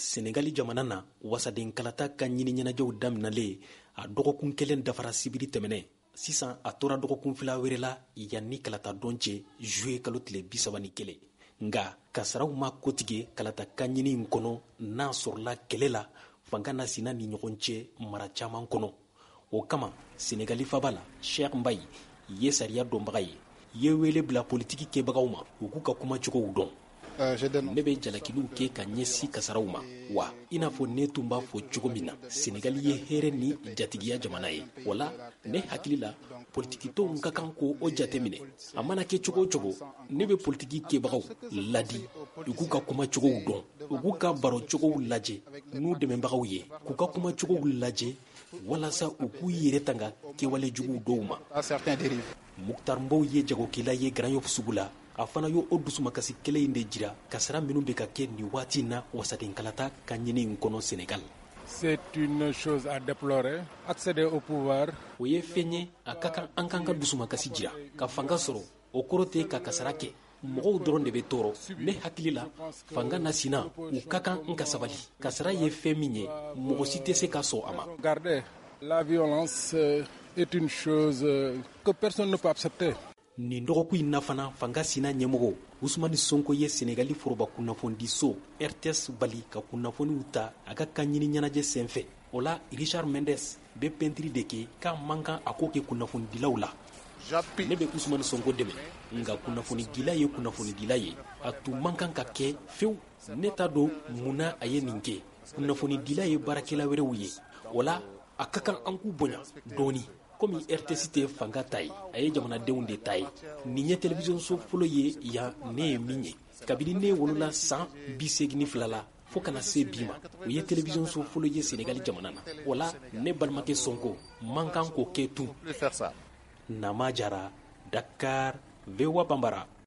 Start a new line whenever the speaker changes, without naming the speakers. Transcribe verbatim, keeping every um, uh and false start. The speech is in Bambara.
Senegali jamana na wasaden kalata ka ɲini ɲɛnajɛw daminalen a dɔgɔkun kelen dafara sibiri tɛmɛnɛ sisan a tora dɔgɔkun fila wɛrɛ la yanni kalata don cɛ juye kalo tile bisaba ni kelen nga kasaraw ma kotige kalata ka ɲini in kɔnɔ n'a sɔrɔla kɛlɛ la fanga na sina ni ɲɔgɔn cɛ mara caman kɔnɔ o kama senegali faba la sheikh mbayi ye sariya dɔnbaga ye ye wele bila politiki kɛbagaw ma u k'u ka kumacogow dɔn. Ne bɛ jalakiliw kɛ ka ɲɛsi kasaraw ma wa i n'a fɔ ne tun b'a fɔ cogo min na senegali ye hɛrɛ ni jatigiya jamana ye wala ne hakili la politikitɔnw ka kan ko o jate minɛ a mana kɛ cogo o cogo ne bɛ politiki kɛbagaw ladi u k'u ka kumacogow dɔn u k'u ka barocogow lajɛ n'u dɛmɛbagaw ye k'u ka kumacogow lajɛ walasa u k'u yɛrɛ tanga kɛwale juguw dɔw ma. Muktar Mbow ye jagokɛla ye Grand Yoff sugu la a fana y'o o dusumakasi kɛlɛ in de jira kasara minnu bɛ ka kɛ nin waati in na wasaden kalata ka ɲini in kɔnɔ Sénégal.
C'est une chose à déplorer. Accéder au pouvoir.
O ye fɛn ye a ka kan an k'an ka dusumakasi jira ka fanga sɔrɔ o kɔrɔ tɛ ka kasara kɛ mɔgɔw dɔrɔn de bɛ tɔɔrɔ ne hakili la fanga na sina u ka kan n ka sabali kasara ye fɛn min ye mɔgɔ si tɛ se ka sɔn a ma.
Regardez, la violence est une chose que personne ne peut accepter.
Nin dɔgɔkun in na fana fanga sina ɲɛmɔgɔ Usmani Sonko ye Senegali foroba kunnafoni so R T S bali ka kunnafoniw ta a ka kan ɲini ɲɛnajɛ senfɛ o la Richard Mendes bɛ pɛntiri de kɛ k'a man kan a k'o kɛ kunnafonidilaw la. Ne bɛ Usmani Sonko dɛmɛ nka kunnafonidila ye kunnafonidila ye a tun man kan ka kɛ fewu ne t'a dɔn mun na a ye nin kɛ kunnafonidila ye baarakɛla wɛrɛw ye o la a ka kan an k'u bonya dɔɔni. Komi R T S tɛ fanga ta ye a ye jamanadenw de ta ye nin ye télévision so fɔlɔ ye yan ne ye min ye kabini ne wolola san bi segini fila la fo kana se bi ma o ye télévision so fɔlɔ ye Senegali jamana na wala ne balimakɛ Sonko man kan k'o kɛ tun. Nama Jara, Dakar, V O A Bambara.